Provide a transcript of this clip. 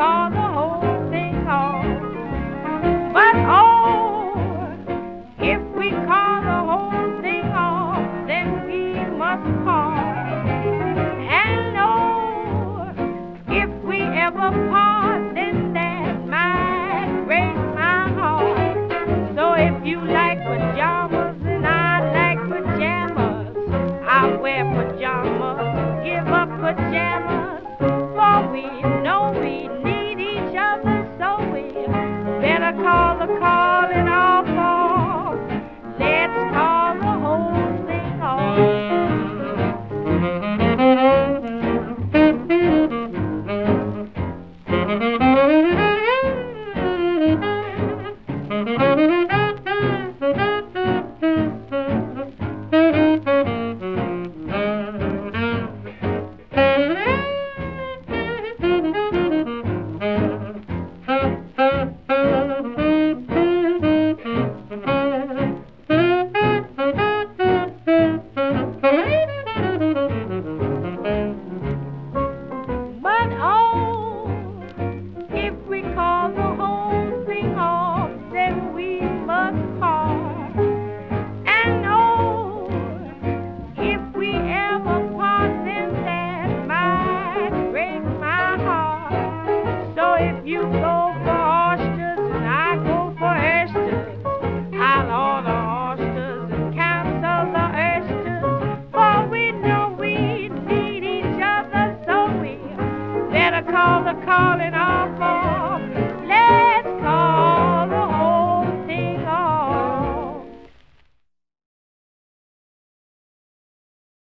call the whole thing off. But oh, if we call the whole thing off, then we must part. And oh, if we ever part, then that might break my heart. So if you like pajamas and I like pajamas, I'll wear pajamas, give up pajamas, for we know we need each other, so we better call the calling off. Let's call the whole thing off. But oh, if we call the whole thing off, then we must part. And oh, if we ever part, then that might break my heart. So if you go for oysters and I go for oysters, I'll order oysters and cancel the oysters, for we know we need each other, so we better call the calling off.